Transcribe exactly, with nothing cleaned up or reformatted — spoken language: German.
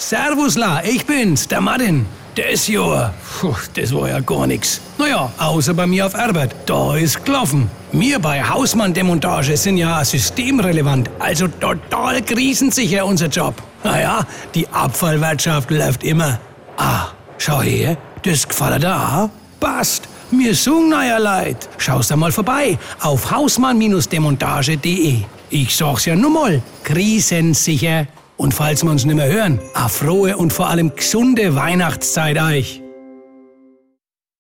Servusla, ich bin's, der Martin. Das Jahr, puh, das war ja gar nix. Naja, außer bei mir auf Arbeit, da ist gelaufen. Wir bei Hausmann Demontage sind ja systemrelevant, also total krisensicher unser Job. Naja, die Abfallwirtschaft läuft immer. Ah, schau her, das gefällt dir auch? Passt, wir suchen neuer Leid. Schau's da mal vorbei auf hausmann Demontage punkt de. Ich sag's ja nur mal, krisensicher. Und falls wir uns nicht mehr hören, eine frohe und vor allem gesunde Weihnachtszeit euch.